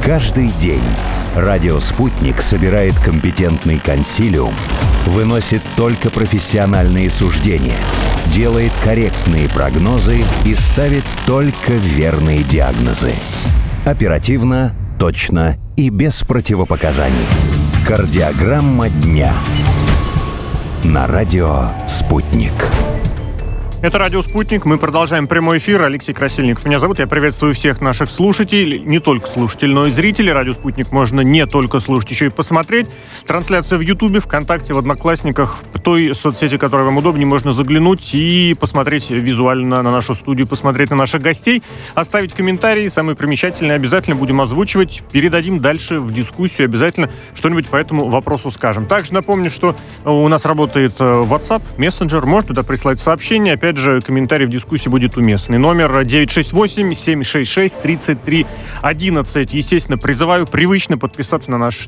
Каждый день радио «Спутник» собирает компетентный консилиум, выносит только профессиональные суждения, делает корректные прогнозы и ставит только верные диагнозы. Оперативно, точно и без противопоказаний. Кардиограмма дня. На радио «Спутник». Это радио «Спутник». Мы продолжаем прямой эфир. Алексей Красильников меня зовут. Я приветствую всех наших слушателей. Не только слушателей, но и зрителей. Радио «Спутник» можно не только слушать, еще и посмотреть. Трансляция в Ютубе, ВКонтакте, в Одноклассниках, в той соцсети, которая вам удобнее, можно заглянуть и посмотреть визуально на нашу студию, посмотреть на наших гостей, оставить комментарии. Самые примечательные обязательно будем озвучивать. Передадим дальше в дискуссию. Обязательно что-нибудь по этому вопросу скажем. Также напомню, что у нас работает WhatsApp, мессенджер. Можно туда прислать сообщение. Опять же, комментарий в дискуссии будет уместный. Номер 968-766-3311. Естественно, призываю привычно подписаться на наш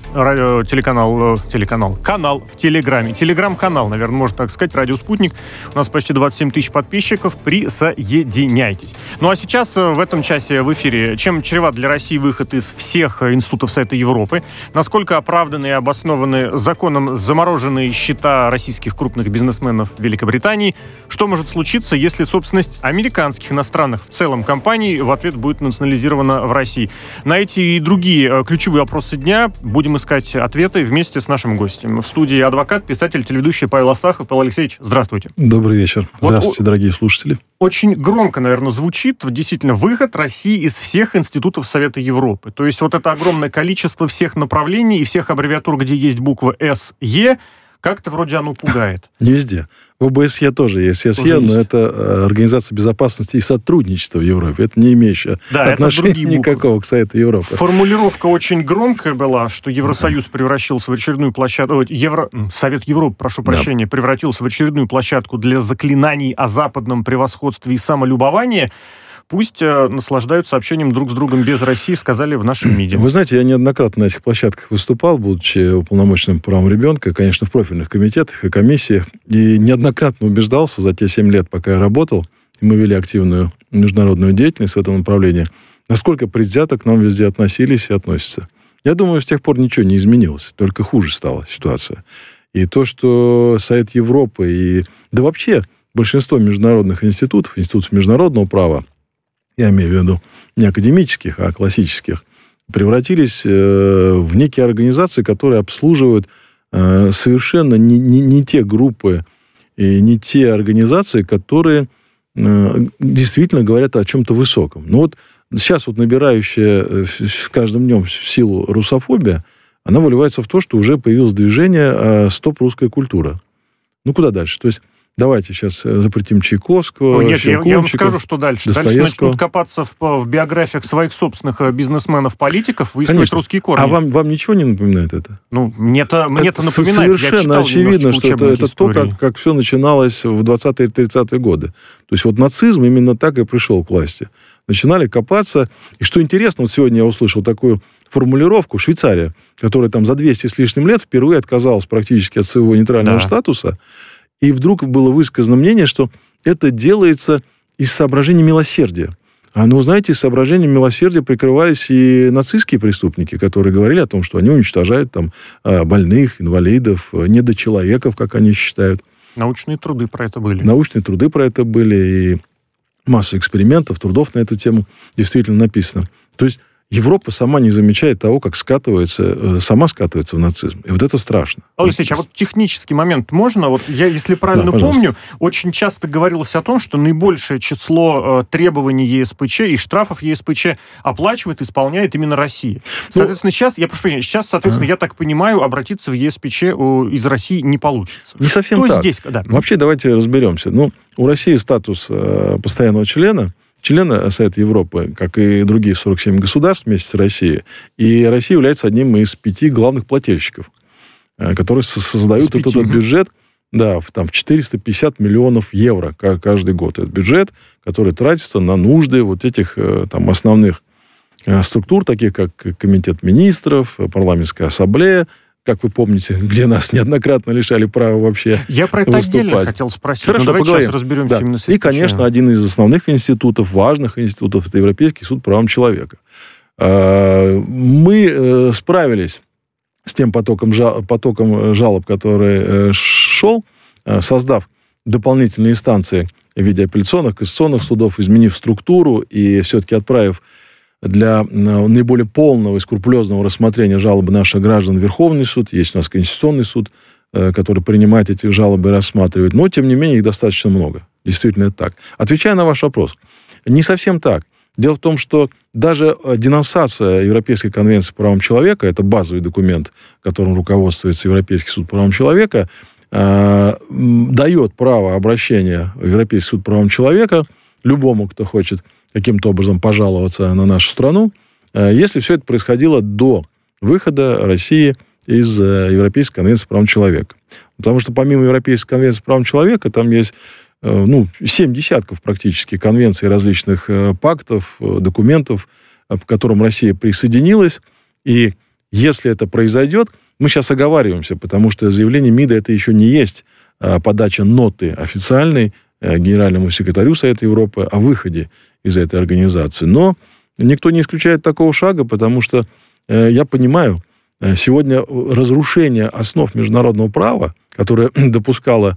канал в Телеграме. Телеграм-канал, наверное, можно так сказать, радио «Спутник». У нас почти 27 тысяч подписчиков. Присоединяйтесь. Ну а сейчас в этом часе в эфире: чем чреват для России выход из всех институтов Совета Европы? Насколько оправданы и обоснованы законом замороженные счета российских крупных бизнесменов в Великобритании? Что может случиться, если собственность американских иностранных в целом компаний в ответ будет национализирована в России? На эти и другие ключевые вопросы дня будем искать ответы вместе с нашим гостем. В студии адвокат, писатель, телеведущий Павел Астахов. Павел Алексеевич, здравствуйте. Добрый вечер. Здравствуйте, дорогие слушатели. Очень громко, наверное, звучит действительно выход России из всех институтов Совета Европы. То есть вот это огромное количество всех направлений и всех аббревиатур, где есть буква СЕ, как-то вроде оно пугает. Не везде. В ОБСЕ тоже есть СЕ, но это Организация безопасности и сотрудничества в Европе. Это не имеющее отношения никакого к Совету Европы. Формулировка очень громкая была, что Евросоюз превратился в очередную площадку... Совет Европы, прошу прощения, превратился в очередную площадку для заклинаний о западном превосходстве и самолюбовании. Пусть наслаждаются общением друг с другом без России, сказали в нашем МИДе. Вы знаете, я неоднократно на этих площадках выступал, будучи уполномоченным по правам ребенка, конечно, в профильных комитетах и комиссиях, и неоднократно убеждался за те 7 лет, пока я работал, и мы вели активную международную деятельность в этом направлении, насколько предвзято к нам везде относились и относятся. Я думаю, с тех пор ничего не изменилось, только хуже стала ситуация. И то, что Совет Европы и... Да вообще, большинство международных институтов международного права, я имею в виду не академических, а классических, превратились в некие организации, которые обслуживают совершенно не те группы и не те организации, которые действительно говорят о чем-то высоком. Но вот сейчас вот набирающая с каждым днем силу русофобия, она выливается в то, что уже появилось движение «Стоп, русская культура». Ну, куда дальше? То есть давайте сейчас запретим Чайковского, Нет, я вам скажу, что дальше. Дальше начнут копаться в биографиях своих собственных бизнесменов-политиков, выискивать русские корни. А вам ничего не напоминает это? Ну, мне-то напоминает. Совершенно очевидно, что это то, как все начиналось в 20-е и 30-е годы. То есть вот нацизм именно так и пришел к власти. Начинали копаться. И что интересно, вот сегодня я услышал такую формулировку: Швейцария, которая там за 200 с лишним лет впервые отказалась практически от своего нейтрального статуса. И вдруг было высказано мнение, что это делается из соображений милосердия. Знаете, из соображений милосердия прикрывались и нацистские преступники, которые говорили о том, что они уничтожают там больных, инвалидов, недочеловеков, как они считают. Научные труды про это были. И масса экспериментов, трудов на эту тему действительно написано. То есть Европа сама не замечает того, как сама скатывается в нацизм. И вот это страшно. Алексей, а вот технический момент можно? Вот я, если правильно помню, очень часто говорилось о том, что наибольшее число требований ЕСПЧ и штрафов ЕСПЧ оплачивает, исполняет именно Россия. Соответственно, сейчас, я так понимаю, обратиться в ЕСПЧ из России не получится. Не совсем так. Здесь? Да. Вообще, давайте разберемся. У России статус постоянного члена Совета Европы, как и другие 47 государств вместе с Россией. И Россия является одним из 5 главных плательщиков, которые создают этот бюджет в 450 миллионов евро каждый год. Это бюджет, который тратится на нужды вот этих основных структур, таких как Комитет министров, парламентская ассамблея, как вы помните, где нас неоднократно лишали права вообще выступать. Я про это отдельно хотел спросить. Хорошо, давайте поговорим. Сейчас разберемся именно с СПЧ. И, конечно, один из основных институтов, важных институтов, это Европейский суд по правам человека. Мы справились с тем потоком жалоб, который шел, создав дополнительные инстанции в виде апелляционных, кассационных судов, изменив структуру и все-таки отправив для наиболее полного и скрупулезного рассмотрения жалобы наших граждан в Верховный суд. Есть у нас Конституционный суд, который принимает эти жалобы и рассматривает. Но, тем не менее, их достаточно много. Действительно, это так. Отвечая на ваш вопрос, не совсем так. Дело в том, что даже денонсация Европейской конвенции по правам человека, это базовый документ, которым руководствуется Европейский суд по правам человека, дает право обращения в Европейский суд по правам человека любому, кто хочет каким-то образом пожаловаться на нашу страну, если все это происходило до выхода России из Европейской конвенции по правам человека. Потому что помимо Европейской конвенции по правам человека, там есть 7 десятков практически конвенций, различных пактов, документов, по которым Россия присоединилась. И если это произойдет, мы сейчас оговариваемся, потому что заявление МИДа это еще не есть подача ноты официальной генеральному секретарю Совета Европы о выходе из этой организации. Но никто не исключает такого шага, потому что я понимаю, сегодня разрушение основ международного права, которое допускал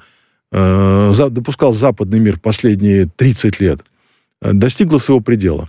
западный мир последние 30 лет, достигло своего предела.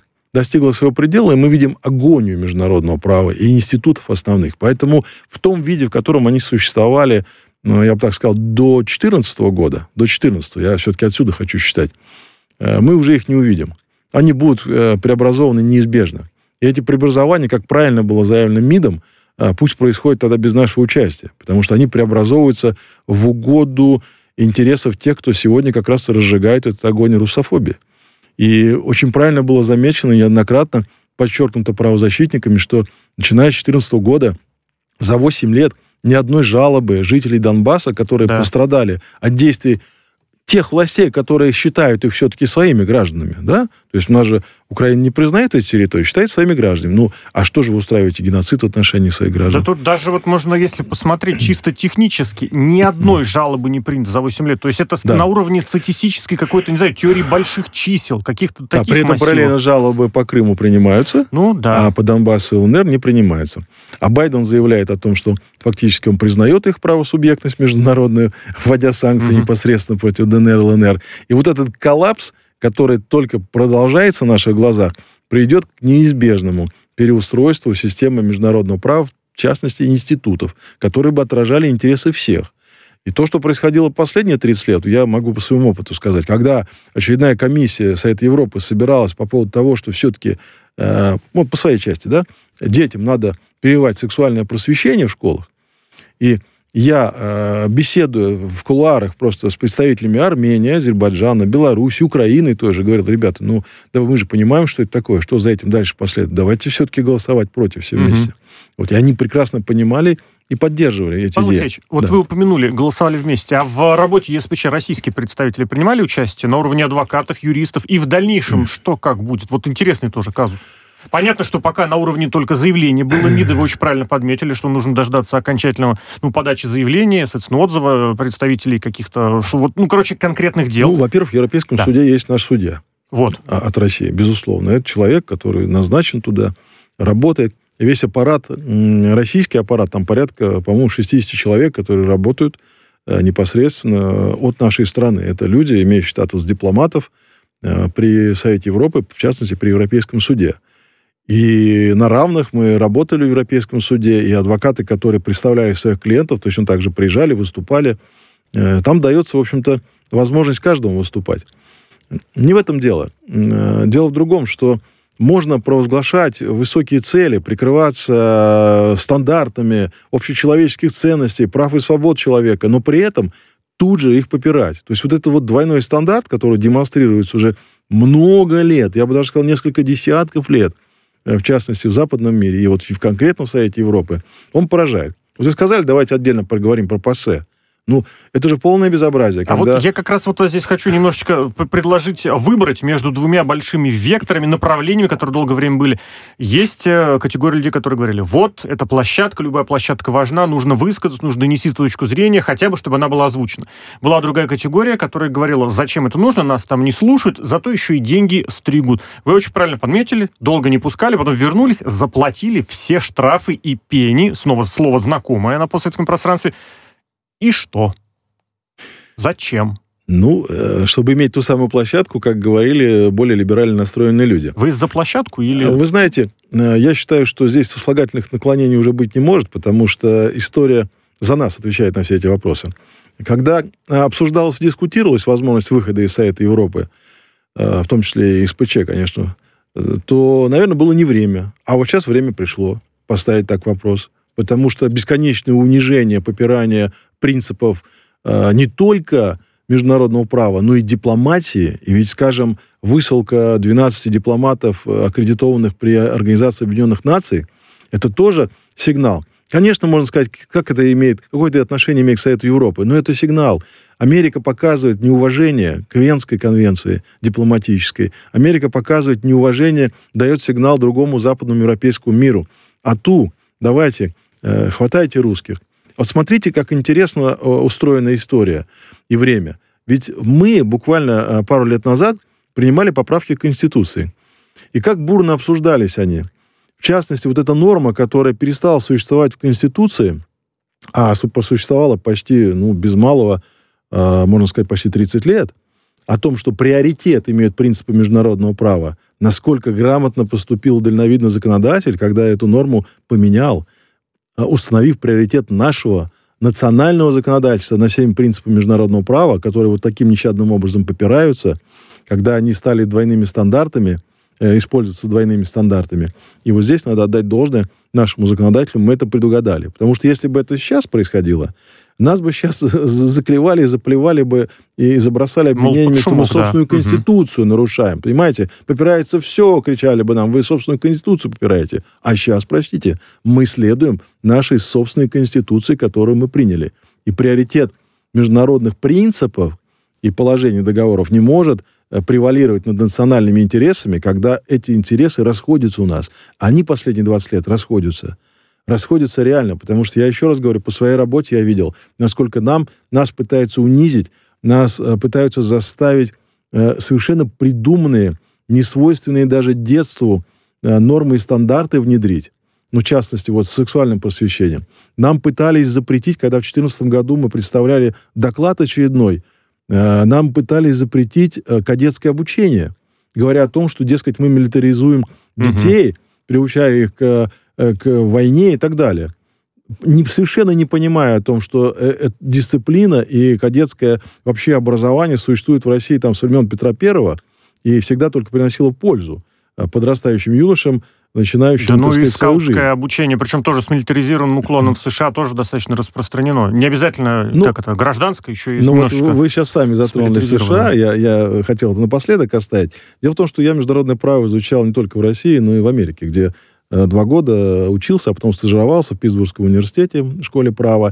И мы видим агонию международного права и институтов основных. Поэтому в том виде, в котором они существовали, я бы так сказал, до 2014 года, я все-таки отсюда хочу считать, мы уже их не увидим. Они будут преобразованы неизбежно. И эти преобразования, как правильно было заявлено МИДом, пусть происходят тогда без нашего участия, потому что они преобразовываются в угоду интересов тех, кто сегодня как раз разжигает этот огонь русофобии. И очень правильно было замечено, неоднократно подчеркнуто правозащитниками, что начиная с 2014 года за 8 лет ни одной жалобы жителей Донбасса, которые пострадали от действий тех властей, которые считают их все-таки своими гражданами, да? То есть у нас же Украина не признает эти территории, считает своими гражданами. А что же вы устраиваете геноцид в отношении своих граждан? Да тут даже можно, если посмотреть чисто технически, ни одной жалобы не принято за 8 лет. То есть это на уровне статистической какой-то, не знаю, теории больших чисел, каких-то таких при этом массивов. Параллельно жалобы по Крыму принимаются, а по Донбассу и ЛНР не принимаются. А Байден заявляет о том, что фактически он признает их правосубъектность международную, вводя санкции непосредственно против ДНР, ЛНР. И вот этот коллапс, который только продолжается на наших глазах, приведет к неизбежному переустройству системы международного права, в частности, институтов, которые бы отражали интересы всех. И то, что происходило последние 30 лет, я могу по своему опыту сказать, когда очередная комиссия Совета Европы собиралась по поводу того, что все-таки, по своей части, детям надо прививать сексуальное просвещение в школах, и я беседую в кулуарах просто с представителями Армении, Азербайджана, Беларуси, Украины тоже. Говорят, ребята, да мы же понимаем, что это такое, что за этим дальше последует. Давайте все-таки голосовать против все вместе. И они прекрасно понимали и поддерживали эти Павел идеи. Алексеевич, вы упомянули, голосовали вместе. А в работе ЕСПЧ российские представители принимали участие на уровне адвокатов, юристов? И в дальнейшем что, как будет? Интересный тоже казус. Понятно, что пока на уровне только заявления было МИДа, вы очень правильно подметили, что нужно дождаться окончательного подачи заявления, соответственно, отзыва представителей каких-то, конкретных дел. Во-первых, в Европейском суде есть наш судья от России, безусловно. Это человек, который назначен туда, работает. Весь аппарат, российский аппарат, там порядка, по-моему, 60 человек, которые работают непосредственно от нашей страны. Это люди, имеющие статус дипломатов при Совете Европы, в частности, при Европейском суде. И на равных мы работали в Европейском суде, и адвокаты, которые представляли своих клиентов, точно так же приезжали, выступали. Там дается, в общем-то, возможность каждому выступать. Не в этом дело. Дело в другом, что можно провозглашать высокие цели, прикрываться стандартами общечеловеческих ценностей, прав и свобод человека, но при этом тут же их попирать. То есть это двойной стандарт, который демонстрируется уже много лет, я бы даже сказал, несколько десятков лет, в частности, в западном мире, и конкретно в Совете Европы, он поражает. Вы сказали, давайте отдельно поговорим про ПАСЕ. Ну, это же полное безобразие. А вот я как раз вот здесь хочу немножечко предложить выбрать между двумя большими векторами, направлениями, которые долгое время были. Есть категория людей, которые говорили, вот, эта площадка, любая площадка важна, нужно высказаться, нужно донести точку зрения, хотя бы, чтобы она была озвучена. Была другая категория, которая говорила, зачем это нужно, нас там не слушают, зато еще и деньги стригут. Вы очень правильно подметили, долго не пускали, потом вернулись, заплатили все штрафы и пени, снова слово знакомое на постсоветском пространстве. И что? Зачем? Ну, чтобы иметь ту самую площадку, как говорили более либерально настроенные люди. Вы за площадку или... Вы знаете, я считаю, что здесь сослагательных наклонений уже быть не может, потому что история за нас отвечает на все эти вопросы. Когда обсуждалась, дискутировалась возможность выхода из Совета Европы, в том числе и СПЧ, конечно, то, наверное, было не время. А вот сейчас время пришло поставить так вопрос. Потому что бесконечное унижение, попирание принципов не только международного права, но и дипломатии. И ведь, скажем, высылка 12 дипломатов, аккредитованных при Организации Объединенных Наций, это тоже сигнал. Конечно, можно сказать, как это имеет, какое-то отношение имеет к Совету Европы, но это сигнал. Америка показывает неуважение к Венской конвенции дипломатической. Америка показывает неуважение, дает сигнал другому западному европейскому миру. Давайте, хватайте русских. Вот смотрите, как интересно устроена история и время. Ведь мы буквально пару лет назад принимали поправки к Конституции. И как бурно обсуждались они. В частности, вот эта норма, которая перестала существовать в Конституции, а просуществовала почти, без малого, можно сказать, почти 30 лет, о том, что приоритет имеют принципы международного права, насколько грамотно поступил дальновидный законодатель, когда эту норму поменял, установив приоритет нашего национального законодательства на всеми принципами международного права, которые вот таким нещадным образом попираются, когда они стали двойными стандартами, используются двойными стандартами. И вот здесь надо отдать должное нашему законодателю, мы это предугадали. Потому что если бы это сейчас происходило, нас бы сейчас заклевали, заплевали бы и забросали обвинениями, что мы собственную Конституцию нарушаем. Понимаете? Попирается все, кричали бы нам, вы собственную Конституцию попираете. А сейчас, простите, мы следуем нашей собственной Конституции, которую мы приняли. И приоритет международных принципов и положений договоров не может превалировать над национальными интересами, когда эти интересы расходятся у нас. Они последние 20 лет расходятся. Расходятся реально, потому что, я еще раз говорю, по своей работе я видел, насколько нас пытаются унизить, нас пытаются заставить совершенно придуманные, несвойственные даже детству нормы и стандарты внедрить. В частности, с сексуальным просвещением. Нам пытались запретить, когда в 2014 году мы представляли доклад очередной, нам пытались запретить кадетское обучение, говоря о том, что, дескать, мы милитаризуем детей, приучая их к войне и так далее. Совершенно не понимая о том, что дисциплина и кадетское вообще образование существует в России с времен Петра I и всегда только приносило пользу подрастающим юношам, начинающим, и свою жизнь. скаутское обучение, причем тоже с милитаризированным уклоном в США, тоже достаточно распространено. Не обязательно, гражданское, еще есть немножечко... Вы сейчас сами затронули США, я хотел это напоследок оставить. Дело в том, что я международное право изучал не только в России, но и в Америке, где 2 года учился, а потом стажировался в Питтсбургском университете, в школе права.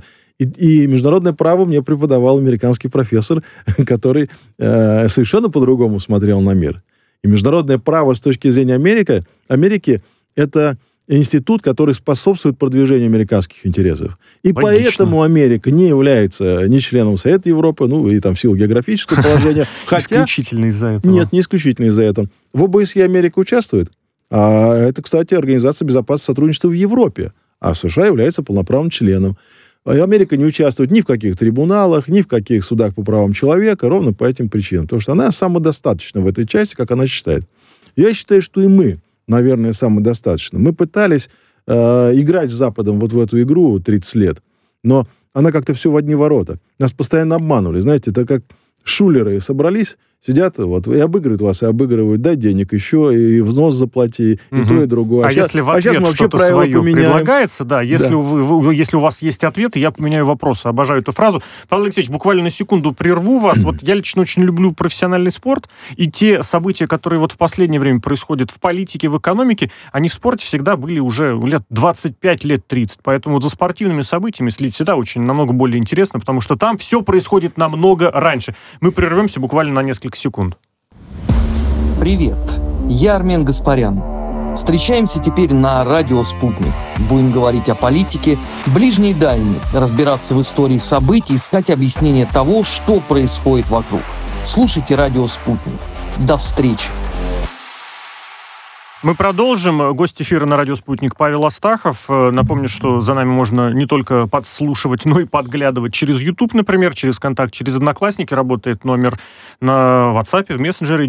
И международное право мне преподавал американский профессор, который совершенно по-другому смотрел на мир. И международное право с точки зрения Америки это институт, который способствует продвижению американских интересов. И поэтому Америка не является ни членом Совета Европы, и в силу географического положения. Исключительно из-за этого. Нет, не исключительно из-за этого. В ОБСЕ Америка участвует. А это, кстати, Организация безопасности и сотрудничества в Европе. А США является полноправным членом. И Америка не участвует ни в каких трибуналах, ни в каких судах по правам человека, ровно по этим причинам. Потому что она самодостаточна в этой части, как она считает. Я считаю, что и мы, наверное, самодостаточны. Мы пытались играть с Западом в эту игру 30 лет, но она как-то все в одни ворота. Нас постоянно обманывали. Знаете, это как шулеры собрались Сидят вот, и обыгрывают вас, и обыгрывают, дай денег еще, и взнос заплати, и то, и другое. Если в ответ что-то свое предлагается, да, если у вас есть ответы, я поменяю вопросы. Обожаю эту фразу. Павел Алексеевич, буквально на секунду прерву вас. Вот я лично очень люблю профессиональный спорт, и те события, которые вот в последнее время происходят в политике, в экономике, они в спорте всегда были уже лет 25, лет 30. Поэтому вот за спортивными событиями следить всегда очень намного более интересно, потому что там все происходит намного раньше. Мы прервемся буквально на несколько секунд. Привет, я Армен Гаспарян. Встречаемся теперь на радио «Спутник». Будем говорить о политике, ближней и дальней, разбираться в истории событий, искать объяснение того, что происходит вокруг. Слушайте радио «Спутник». До встречи. Мы продолжим. Гость эфира на радио «Спутник» Павел Астахов. Напомню, что за нами можно не только подслушивать, но и подглядывать через YouTube, например, через Контакт, через Одноклассники. Работает номер на WhatsApp, в мессенджере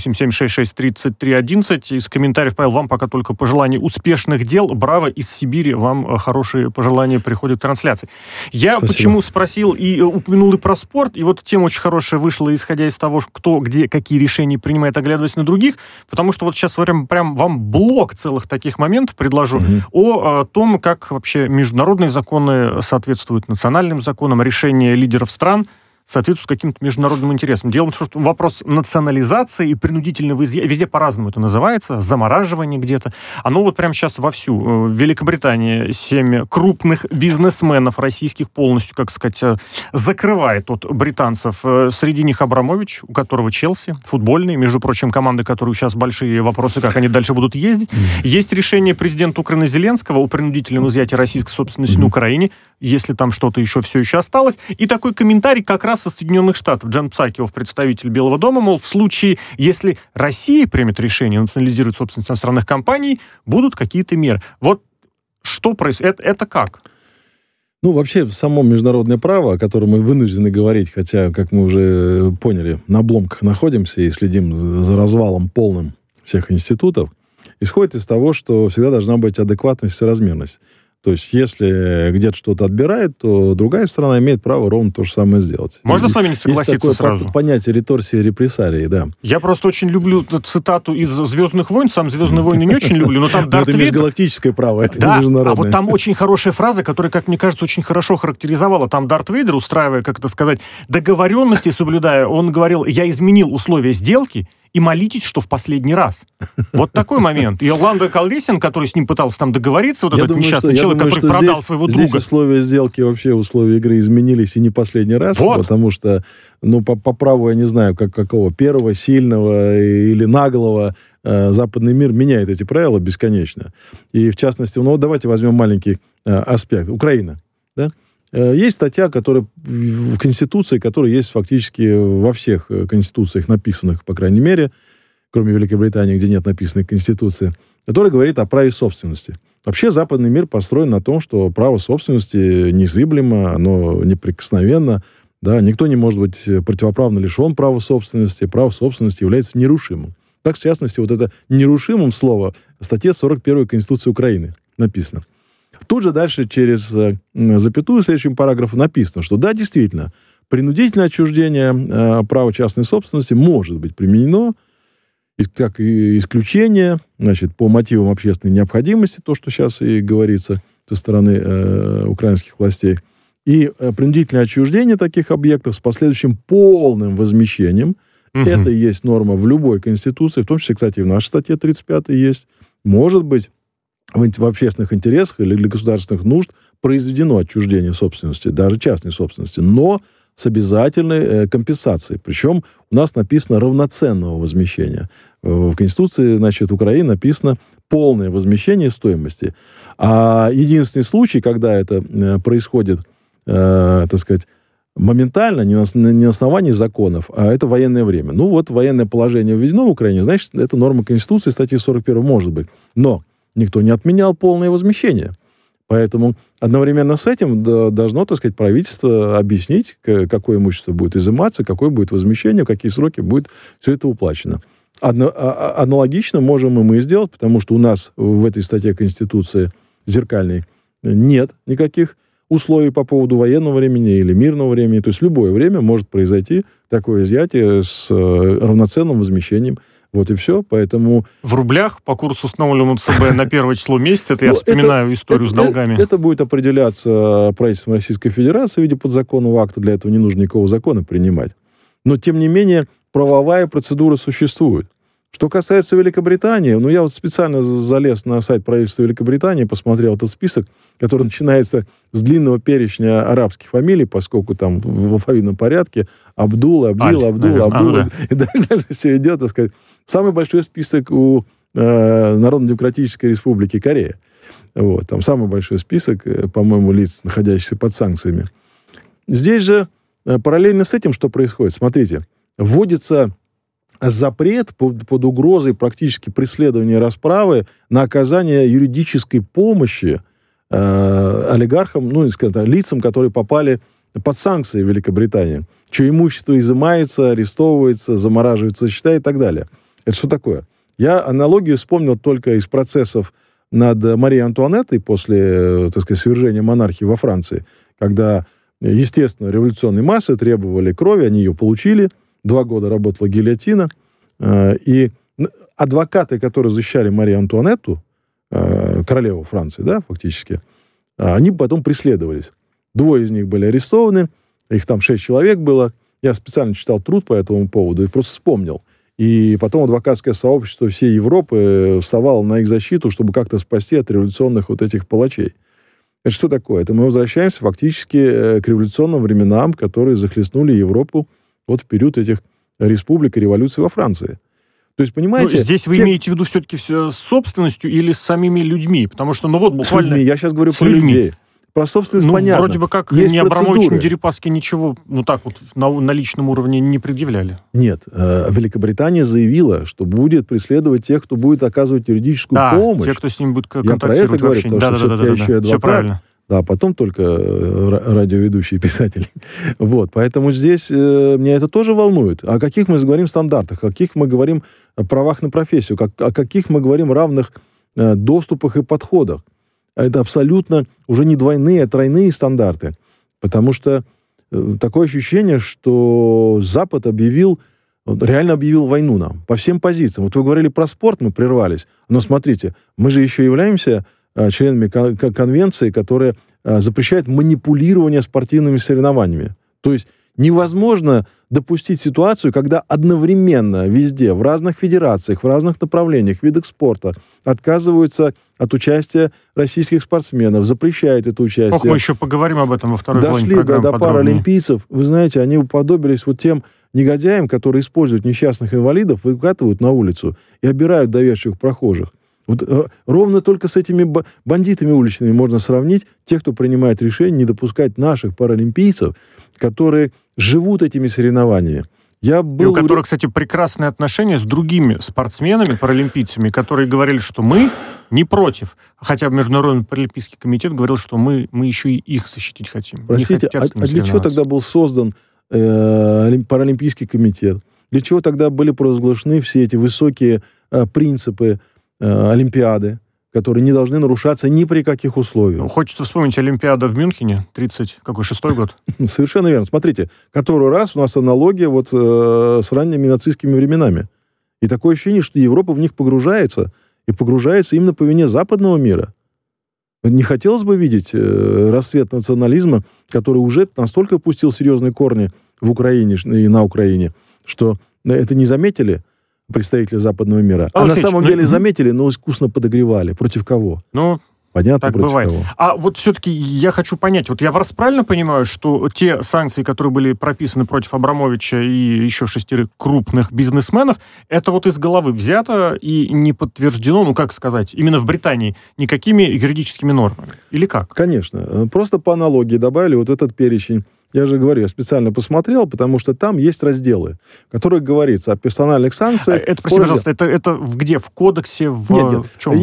968-766-3311. Из комментариев, Павел, вам пока только пожелания успешных дел. Браво, из Сибири вам хорошие пожелания приходят в трансляции. Я Спасибо. Почему спросил и упомянул и про спорт, и вот тема очень хорошая вышла, исходя из того, кто, где, какие решения принимает, оглядываясь на других, потому что вот сейчас прям вам блок целых таких моментов предложу о том, как вообще международные законы соответствуют национальным законам, решения лидеров стран соответствуют каким-то международным интересам. Дело в том, что вопрос национализации и принудительного везде по-разному это называется, замораживание где-то, оно вот прямо сейчас вовсю. В Великобритании 7 крупных бизнесменов российских полностью, как сказать, закрывает от британцев. Среди них Абрамович, у которого Челси, футбольный, между прочим, команды, которые сейчас большие вопросы, как они дальше будут ездить. Есть решение президента Украины Зеленского о принудительном изъятии российской собственности на Украине, если там что-то еще все еще осталось. И такой комментарий как раз со Соединенных Штатов. Джен Псакиов, представитель Белого дома, мол, в случае, если Россия примет решение национализировать собственность иностранных компаний, будут какие-то меры. Вот что происходит? Это как? Ну, вообще, само международное право, о котором мы вынуждены говорить, хотя, как мы уже поняли, на обломках находимся и следим за развалом полным всех институтов, исходит из того, что всегда должна быть адекватность и соразмерность. То есть, если где-то что-то отбирает, то другая сторона имеет право ровно то же самое сделать. Можно с вами не согласиться есть такое сразу? Понятие реторсии и репрессарии, да. Я просто очень люблю цитату из «Звездных войн». Сам «Звездные войны» не очень люблю, но там Дарт Это Вейдер... межгалактическое право, это да, не международное. А вот там очень хорошая фраза, которая, как мне кажется, очень хорошо характеризовала. Там Дарт Вейдер, устраивая, как это сказать, договоренности соблюдая, он говорил: я изменил условия сделки, и молитесь, что в последний раз. Вот такой момент. И Ландо Калрисин, который с ним пытался там договориться, вот этот несчастный человек, который продал своего друга. Здесь условия сделки, вообще условия игры изменились и не последний раз, вот. Потому что, ну, по праву, я не знаю, какого первого, сильного или наглого, западный мир меняет эти правила бесконечно. И, в частности, ну, давайте возьмем маленький аспект. Украина, да? Есть статья, которая в Конституции, которая есть фактически во всех конституциях, написанных, по крайней мере, кроме Великобритании, где нет написанной Конституции, которая говорит о праве собственности. Вообще западный мир построен на том, что право собственности незыблемо, оно неприкосновенно, да, никто не может быть противоправно лишен права собственности, право собственности является нерушимым. Так, в частности, вот это нерушимым слово в статье 41 Конституции Украины написано. Тут же дальше через запятую в следующем параграфе написано, что да, действительно, принудительное отчуждение права частной собственности может быть применено как исключение, значит, по мотивам общественной необходимости, то, что сейчас и говорится со стороны украинских властей, и принудительное отчуждение таких объектов с последующим полным возмещением. Это и есть норма в любой конституции, в том числе, кстати, в нашей статье 35 есть. Может быть, в общественных интересах или для государственных нужд произведено отчуждение собственности, даже частной собственности, но с обязательной компенсацией. Причем у нас написано равноценного возмещения. В Конституции, значит, Украины написано полное возмещение стоимости. А единственный случай, когда это происходит, так сказать, моментально, не на основании законов, а это военное время. Ну вот военное положение введено в Украине, значит, это норма Конституции, статьи 41 может быть. Но никто не отменял полное возмещение. Поэтому одновременно с этим должно, так сказать, правительство объяснить, какое имущество будет изыматься, какое будет возмещение, в какие сроки будет все это уплачено. Аналогично можем и мы сделать, потому что у нас в этой статье Конституции зеркальной нет никаких условий по поводу военного времени или мирного времени. То есть любое время может произойти такое изъятие с равноценным возмещением. Вот и все. Поэтому... В рублях по курсу установленному ЦБ на первое число месяца, это я вспоминаю историю с долгами. Это будет определяться правительством Российской Федерации в виде подзаконного акта. Для этого не нужно никакого закона принимать. Но, тем не менее, правовая процедура существует. Что касается Великобритании, я вот специально залез на сайт правительства Великобритании, посмотрел этот список, который начинается с длинного перечня арабских фамилий, поскольку там в алфавитном порядке Абдул, и дальше все идет, так сказать. Самый большой список у Народно-демократической республики Корея. Вот, там самый большой список, по-моему, лиц, находящихся под санкциями. Здесь же параллельно с этим что происходит? Смотрите, вводится запрет под угрозой практически преследования, расправы на оказание юридической помощи олигархам, лицам, которые попали под санкции в Великобритании, чье имущество изымается, арестовывается, замораживается счета и так далее. Это что такое? Я аналогию вспомнил только из процессов над Марией Антуанеттой после, так сказать, свержения монархии во Франции, когда, естественно, революционные массы требовали крови, они ее получили. 2 года работала гильотина, и адвокаты, которые защищали Марию Антуанетту, королеву Франции, да, фактически, они потом преследовались. 2 из них были арестованы, их там 6 человек было. Я специально читал труд по этому поводу и просто вспомнил. И потом адвокатское сообщество всей Европы вставало на их защиту, чтобы как-то спасти от революционных вот этих палачей. Это что такое? Это мы возвращаемся фактически к революционным временам, которые захлестнули Европу вот в период этих республик и революций во Франции. То есть, понимаете... Здесь вы имеете в виду все-таки с собственностью или с самими людьми? Потому что, буквально... Я сейчас говорю про людей. Про собственность понятно. Вроде бы как есть ни Абрамович, ни Дерипаски ничего, на личном уровне не предъявляли. Нет. Великобритания заявила, что будет преследовать тех, кто будет оказывать юридическую помощь. Те, кто с ним будет контактировать. Я про это говорю, потому что все-таки я еще адвокат. Все правильно. Да, потом только радиоведущий, писатель. Вот, поэтому здесь меня это тоже волнует. О каких мы говорим стандартах, о каких мы говорим правах на профессию, о каких мы говорим равных доступах и подходах. Это абсолютно уже не двойные, а тройные стандарты. Потому что такое ощущение, что Запад реально объявил войну нам по всем позициям. Вот вы говорили про спорт, мы прервались. Но смотрите, мы же еще являемся членами конвенции, которая запрещает манипулирование спортивными соревнованиями. То есть невозможно допустить ситуацию, когда одновременно везде, в разных федерациях, в разных направлениях, видах спорта отказываются от участия российских спортсменов, запрещают это участие. Мы еще поговорим об этом во второй половине программы. Дошли до паралимпийцев. Вы знаете, они уподобились тем негодяям, которые используют несчастных инвалидов, выкатывают на улицу и обирают доверчивых прохожих. Вот ровно только с этими бандитами уличными можно сравнить тех, кто принимает решение не допускать наших паралимпийцев, которые живут этими соревнованиями. И у которых, кстати, прекрасные отношения с другими спортсменами, паралимпийцами, которые говорили, что мы не против. Хотя Международный паралимпийский комитет говорил, что мы еще и их защитить хотим. Простите, а для чего тогда был создан Паралимпийский комитет? Для чего тогда были провозглашены все эти высокие принципы Олимпиады, которые не должны нарушаться ни при каких условиях? Хочется вспомнить Олимпиаду в Мюнхене, 36-й год. Совершенно верно. Смотрите, который раз у нас аналогия с ранними нацистскими временами. И такое ощущение, что Европа в них погружается, и погружается именно по вине западного мира. Не хотелось бы видеть расцвет национализма, который уже настолько пустил серьезные корни в Украине и на Украине, что это не заметили представители западного мира. А на самом деле заметили, но искусно подогревали. Против кого? Понятно, так против бывает. кого. А вот все-таки я хочу понять, вот я вас правильно понимаю, что те санкции, которые были прописаны против Абрамовича и еще 6 крупных бизнесменов, это вот из головы взято и не подтверждено, как сказать, именно в Британии, никакими юридическими нормами? Или как? Конечно. Просто по аналогии добавили вот этот перечень. Я же говорю, я специально посмотрел, потому что там есть разделы, в которых говорится о персональных санкциях. Это, простите, пожалуйста, это где? В кодексе? Нет. В чем?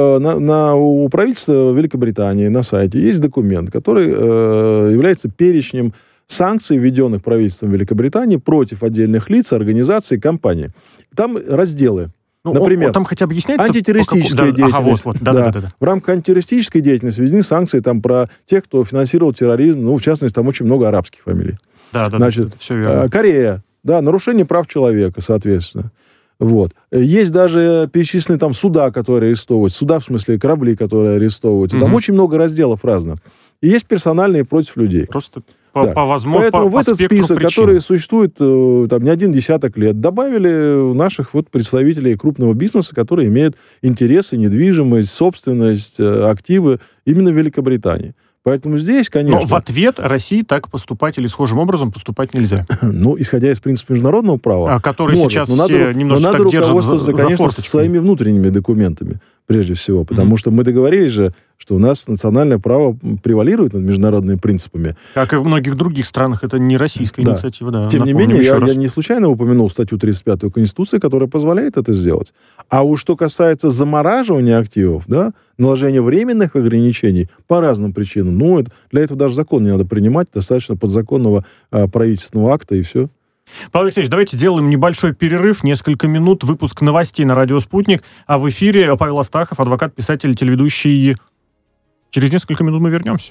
У правительства Великобритании на сайте есть документ, который является перечнем санкций, введенных правительством Великобритании против отдельных лиц, организаций, компаний. Там разделы. Например, там хотя бы объясняется... антитеррористическая деятельность. Да. В рамках антитеррористической деятельности введены санкции там, про тех, кто финансировал терроризм. В частности, там очень много арабских фамилий. Значит, все верно. Корея. Нарушение прав человека, соответственно. Есть даже перечисленные там суда, которые арестовываются. Суда, в смысле, корабли, которые арестовываются. Там очень много разделов разных. И есть персональные против людей. Просто по возможности. Поэтому в этот список, который существует не один десяток лет, добавили наших представителей крупного бизнеса, которые имеют интересы, недвижимость, собственность, активы именно в Великобритании. Поэтому здесь, конечно... Но в ответ России так поступать или схожим образом поступать нельзя. Исходя из принципа международного права... Который может, сейчас все немножко так держат за руководствоваться, конечно, своими внутренними документами, прежде всего. Потому что мы договорились же, что у нас национальное право превалирует над международными принципами. Как и в многих других странах, это не российская инициатива. Да. Тем не менее, я не случайно упомянул статью 35 Конституции, которая позволяет это сделать. А уж что касается замораживания активов, наложения временных ограничений по разным причинам, для этого даже закон не надо принимать, достаточно подзаконного правительственного акта, и все. Павел Алексеевич, давайте сделаем небольшой перерыв, несколько минут, выпуск новостей на радио «Спутник», а в эфире Павел Астахов, адвокат, писатель, телеведущий. Через несколько минут мы вернемся.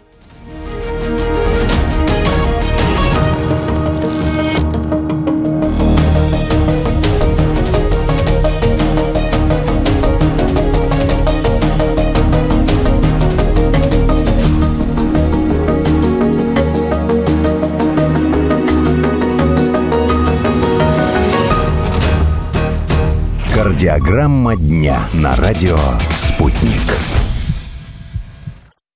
Кардиограмма дня на радио «Спутник».